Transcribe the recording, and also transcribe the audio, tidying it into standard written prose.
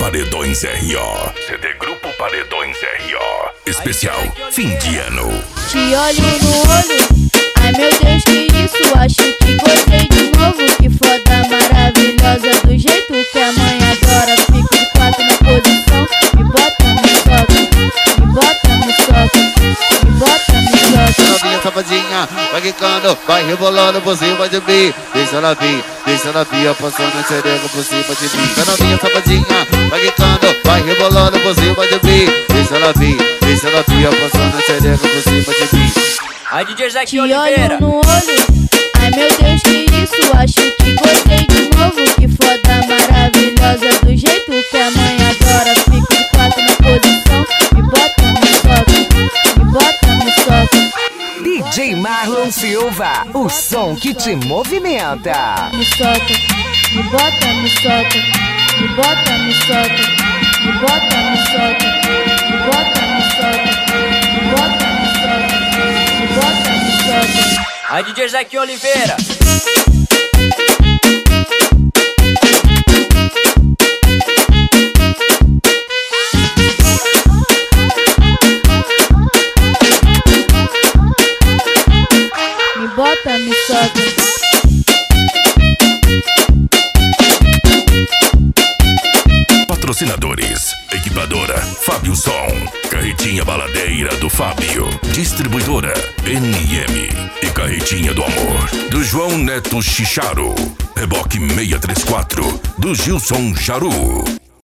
Paredões R.O. CD Grupo Paredões R.O. Especial fim de ano. Te olho no olho, ai meu Deus, que isso? Acho que gostei de novo. Que foda maravilhosa, do jeito que a mãe adora. Fico de quatro na posição, me bota, me soca, me bota, me soca, me bota, me soca. Novinha safadinha, vai quicando, vai rebolando por cima de mim. Deixa ela vir, passando a xereca por cima de mim. A novinha safadinha, vai quicando, vai rebolando por cima de mim. Deixa ela vir, passando a xereca por cima de mim. Aí DJ Zack Te Oliveira. olho no olho, ai meu Deus, que isso? Acho que gostei de novo. Que foda maravilhosa, do jeito que a mãe adora. Fico de quatro na posição, me bota, me soca, me bota, me soca. DJ Marlon Silva, o som que te movimenta. Me soca, me bota, me soca, me bota, me soca, me bota, me soca, me bota, me soca, me bota, me soca, me bota, me soca. Aí DJ Zack Oliveira. Me bota, me soca. Patrocinadores: Equipadora Fábio Som, Carretinha Baladeira do Fábio, Distribuidora NM e Carretinha do Amor do João Neto Chicharo, Reboque 634 do Gilson Charu.